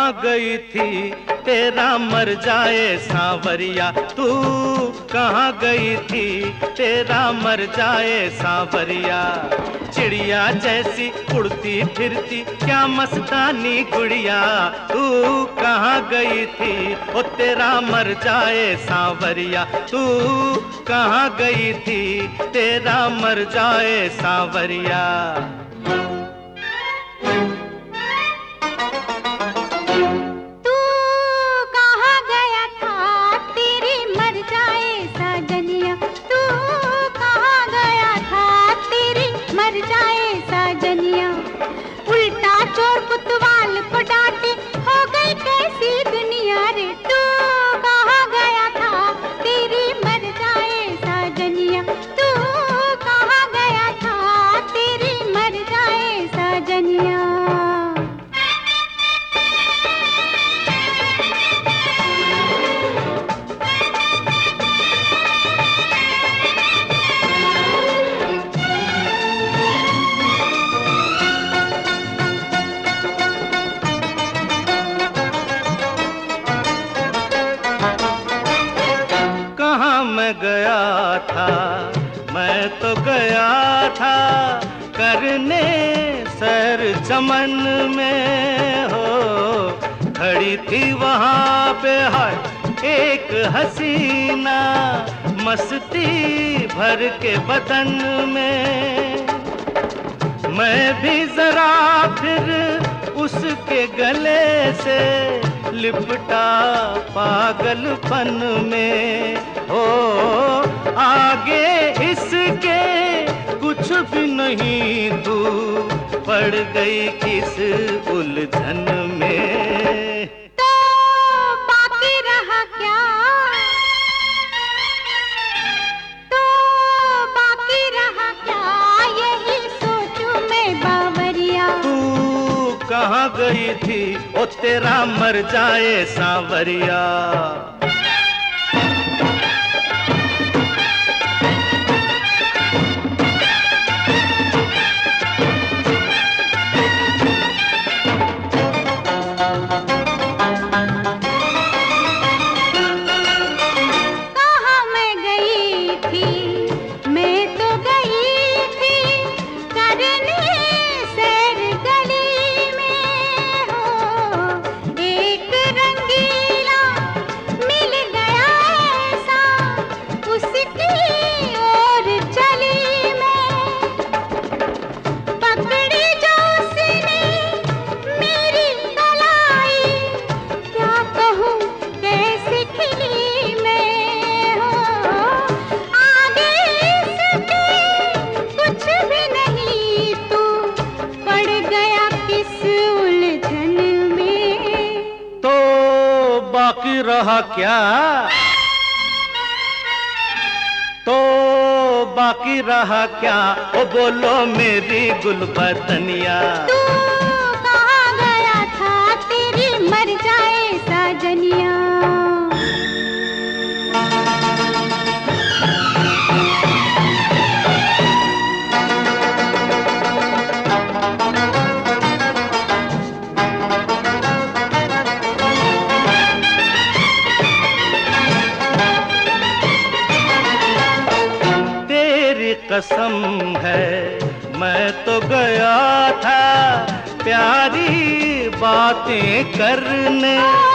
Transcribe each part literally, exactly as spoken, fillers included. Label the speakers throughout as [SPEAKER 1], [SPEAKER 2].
[SPEAKER 1] कहाँ गई थी तेरा मर जाए सांवरिया, तू कहाँ गई थी तेरा मर जाए सांवरिया। चिड़िया जैसी उड़ती फिरती क्या मस्तानी गुड़िया, तू कहाँ गई थी ओ तेरा मर जाए सांवरिया, तू कहाँ गई थी तेरा मर जाए सांवरिया।
[SPEAKER 2] उल्टा चोर कुतवाल को डांटे, हो गई कैसी दुनिया रे। तू कहाँ गया था तेरी मर जाए साजनिया, तू कहाँ गया था तेरी मर जाए साजनिया।
[SPEAKER 1] मैं गया था, मैं तो गया था करने सैर चमन में हो। खड़ी थी वहाँ पे हाय एक हसीना, मस्ती भर के बदन में। मैं भी जरा फिर उसके गले से लिपटा पागलपन में हो। आगे इसके कुछ भी नहीं, तू पड़ गई किस उलझन में।
[SPEAKER 2] तो बाकी रहा क्या, तो बाकी रहा क्या यही सोचूं मैं बावरिया।
[SPEAKER 1] तू कहाँ गई थी ओ तेरा मर जाए सांवरिया। बाकी रहा क्या, तो बाकी रहा क्या ओ बोलो मेरी गुलबदनिया।
[SPEAKER 2] तू कहाँ गया था तेरी मर जाए साजनिया।
[SPEAKER 1] कसम है मैं तो गया था प्यारी बातें करने।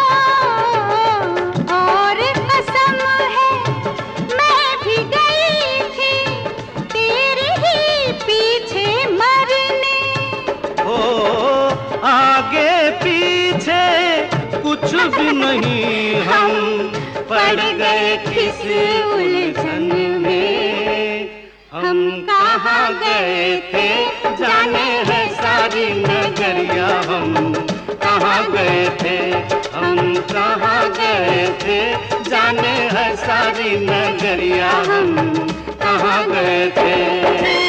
[SPEAKER 2] और कसम है मैं भी गई थी तेरे ही पीछे मरने।
[SPEAKER 1] ओ आगे पीछे कुछ भी नहीं, हम पड़ गए किस उलझन में। हम कहाँ गए थे जाने है सारी नगरिया, हम कहाँ गए थे, हम कहाँ गए थे जाने है सारी नगरिया, हम कहाँ गए थे।